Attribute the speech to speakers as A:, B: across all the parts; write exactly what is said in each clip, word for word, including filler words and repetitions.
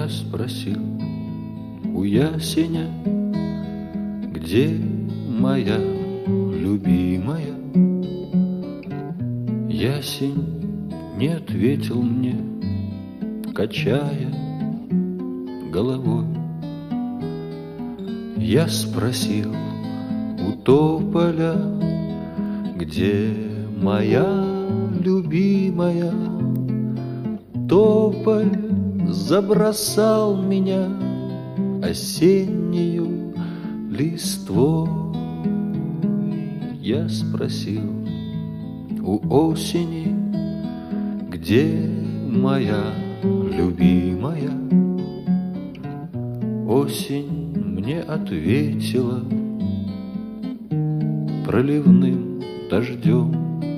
A: Я спросил у ясеня, где моя любимая. Ясень не ответил мне, качая головой. Я спросил у тополя, где моя любимая. Тополь забросал меня осеннюю листвой. Я спросил у осени, где моя любимая. Осень мне ответила проливным дождем.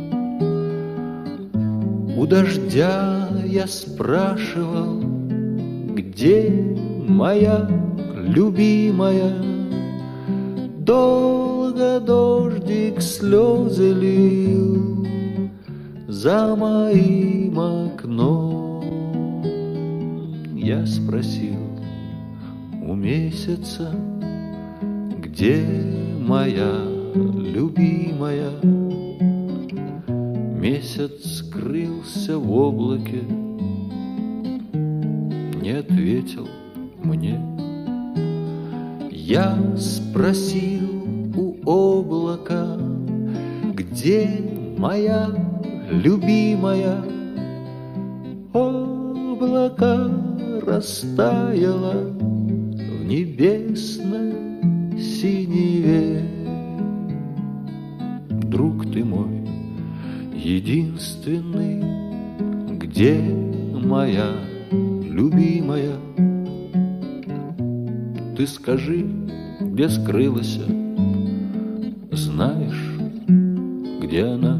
A: У дождя я спрашивал, где моя любимая. Долго дождик слезы лил за моим окном. Я спросил у месяца, где моя любимая. Месяц скрылся в облаке, не ответил мне. Я спросил у облака, где моя любимая. Облако растаяло в небесной синеве. Друг ты мой единственный, где моя любимая. Ты скажи, где скрылась, знаешь, где она?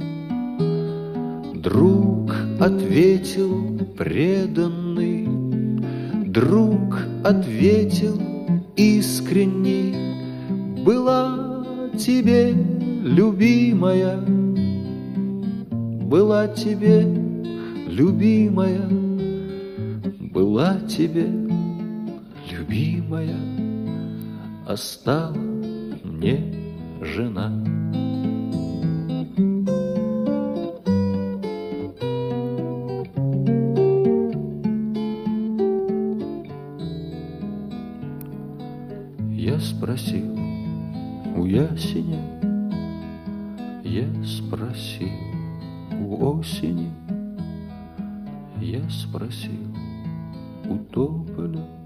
A: Друг ответил преданный, друг ответил искренний. Была тебе любимая, была тебе любимая, была тебе любимая, а стала мне жена. Я спросил у ясеня, я спросил у осени, я спросил у тополя.